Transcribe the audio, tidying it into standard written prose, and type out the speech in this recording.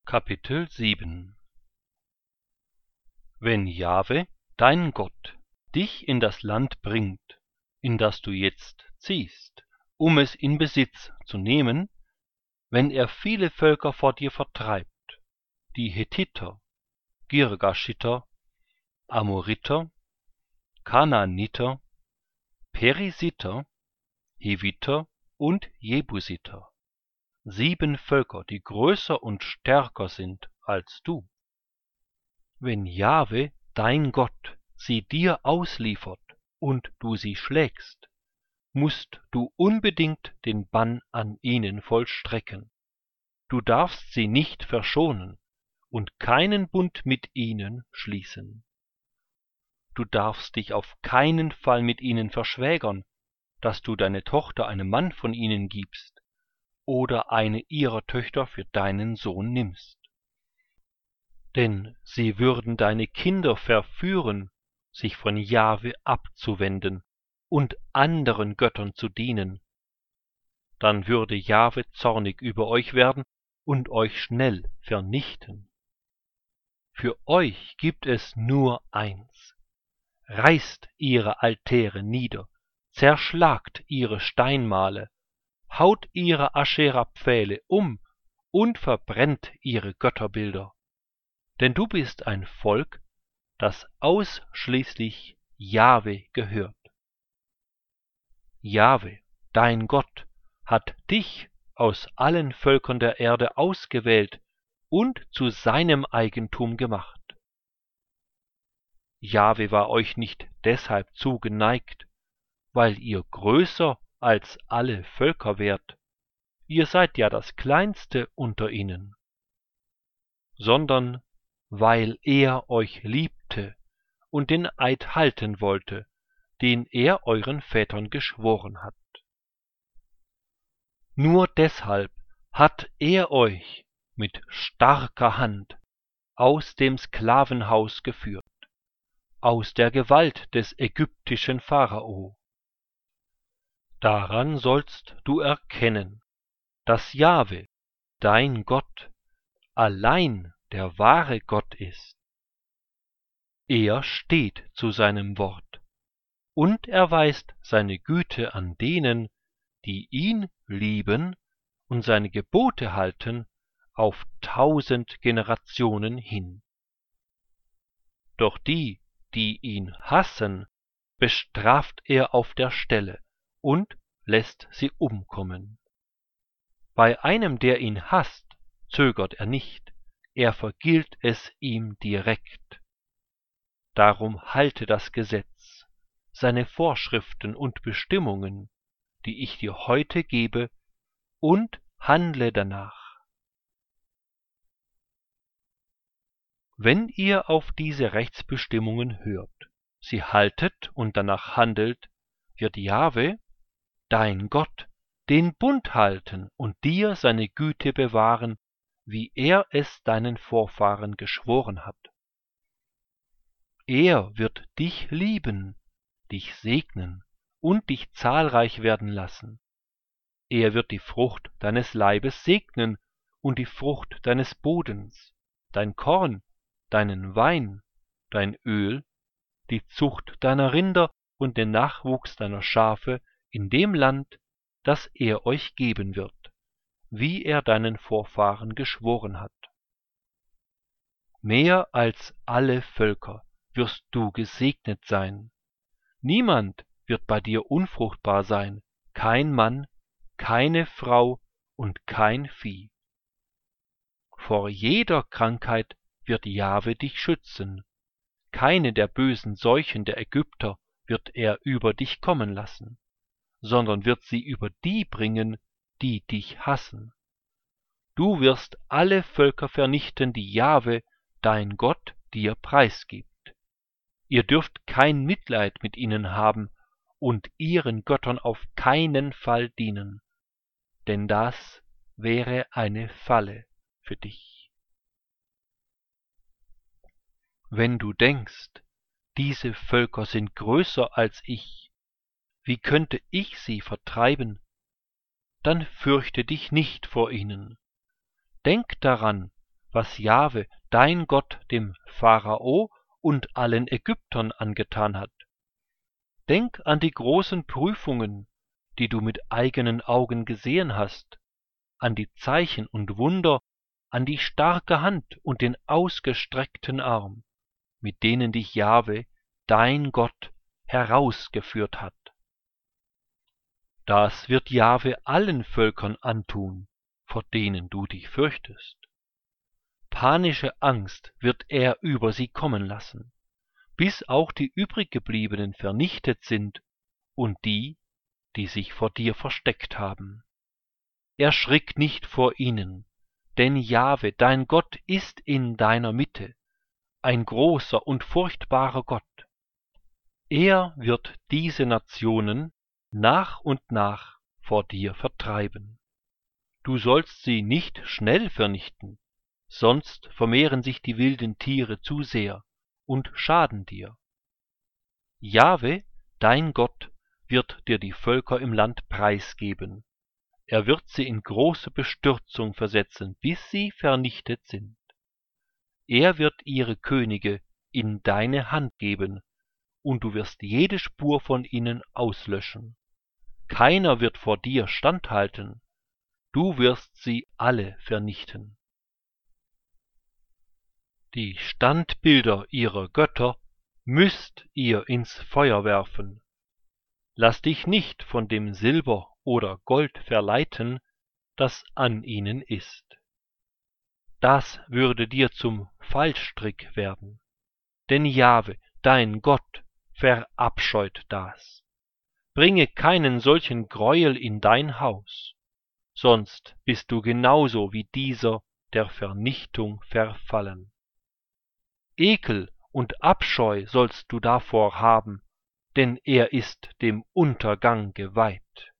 Kapitel 7 Wenn Jahwe, dein Gott, dich in das Land bringt, in das du jetzt ziehst, um es in Besitz zu nehmen, wenn er viele Völker vor dir vertreibt, die Hethiter, Girgashiter, Amoriter, Kanaaniter, Perisiter, Heviter und Jebusiter, 7 Völker, die größer und stärker sind als du. Wenn Jahwe, dein Gott, sie dir ausliefert und du sie schlägst, musst du unbedingt den Bann an ihnen vollstrecken. Du darfst sie nicht verschonen und keinen Bund mit ihnen schließen. Du darfst dich auf keinen Fall mit ihnen verschwägern, dass du deine Tochter einem Mann von ihnen gibst oder eine ihrer Töchter für deinen Sohn nimmst. Denn sie würden deine Kinder verführen, sich von Jahwe abzuwenden und anderen Göttern zu dienen. Dann würde Jahwe zornig über euch werden und euch schnell vernichten. Für euch gibt es nur eins: reißt ihre Altäre nieder, zerschlagt ihre Steinmale, haut ihre Aschera-Pfähle um und verbrennt ihre Götterbilder. Denn du bist ein Volk, das ausschließlich Jahwe gehört. Jahwe, dein Gott, hat dich aus allen Völkern der Erde ausgewählt und zu seinem Eigentum gemacht. Jahwe war euch nicht deshalb zugeneigt, weil ihr größer als alle Völker wärt, ihr seid ja das Kleinste unter ihnen, sondern weil er euch liebte und den Eid halten wollte, den er euren Vätern geschworen hat. Nur deshalb hat er euch mit starker Hand aus dem Sklavenhaus geführt, aus der Gewalt des ägyptischen Pharao. Daran sollst du erkennen, dass Jahwe, dein Gott, allein der wahre Gott ist. Er steht zu seinem Wort und erweist seine Güte an denen, die ihn lieben und seine Gebote halten, auf 1000 Generationen hin. Doch die, die ihn hassen, bestraft er auf der Stelle und lässt sie umkommen. Bei einem, der ihn hasst, zögert er nicht, er vergilt es ihm direkt. Darum halte das Gesetz, seine Vorschriften und Bestimmungen, die ich dir heute gebe, und handle danach. Wenn ihr auf diese Rechtsbestimmungen hört, sie haltet und danach handelt, wird Jahwe, dein Gott, den Bund halten und dir seine Güte bewahren, wie er es deinen Vorfahren geschworen hat. Er wird dich lieben, dich segnen und dich zahlreich werden lassen. Er wird die Frucht deines Leibes segnen und die Frucht deines Bodens, dein Korn, deinen Wein, dein Öl, die Zucht deiner Rinder und den Nachwuchs deiner Schafe in dem Land, das er euch geben wird, wie er deinen Vorfahren geschworen hat. Mehr als alle Völker wirst du gesegnet sein. Niemand wird bei dir unfruchtbar sein, kein Mann, keine Frau und kein Vieh. Vor jeder Krankheit wird Jahwe dich schützen. Keine der bösen Seuchen der Ägypter wird er über dich kommen lassen, sondern wird sie über die bringen, die dich hassen. Du wirst alle Völker vernichten, die Jahwe, dein Gott, dir preisgibt. Ihr dürft kein Mitleid mit ihnen haben und ihren Göttern auf keinen Fall dienen, denn das wäre eine Falle für dich. Wenn du denkst, diese Völker sind größer als ich, wie könnte ich sie vertreiben? Dann fürchte dich nicht vor ihnen. Denk daran, was Jahwe, dein Gott, dem Pharao und allen Ägyptern angetan hat. Denk an die großen Prüfungen, die du mit eigenen Augen gesehen hast, an die Zeichen und Wunder, an die starke Hand und den ausgestreckten Arm, mit denen dich Jahwe, dein Gott, herausgeführt hat. Das wird Jahwe allen Völkern antun, vor denen du dich fürchtest. Panische Angst wird er über sie kommen lassen, bis auch die übriggebliebenen vernichtet sind und die, die sich vor dir versteckt haben. Erschrick nicht vor ihnen, denn Jahwe, dein Gott, ist in deiner Mitte, ein großer und furchtbarer Gott. Er wird diese Nationen nach und nach vor dir vertreiben. Du sollst sie nicht schnell vernichten, sonst vermehren sich die wilden Tiere zu sehr und schaden dir. Jahwe, dein Gott, wird dir die Völker im Land preisgeben. Er wird sie in große Bestürzung versetzen, bis sie vernichtet sind. Er wird ihre Könige in deine Hand geben, und du wirst jede Spur von ihnen auslöschen. Keiner wird vor dir standhalten, du wirst sie alle vernichten. Die Standbilder ihrer Götter müsst ihr ins Feuer werfen. Lass dich nicht von dem Silber oder Gold verleiten, das an ihnen ist. Das würde dir zum Fallstrick werden, denn Jahwe, dein Gott, verabscheut das. Bringe keinen solchen Gräuel in dein Haus, sonst bist du genauso wie dieser der Vernichtung verfallen. Ekel und Abscheu sollst du davor haben, denn er ist dem Untergang geweiht.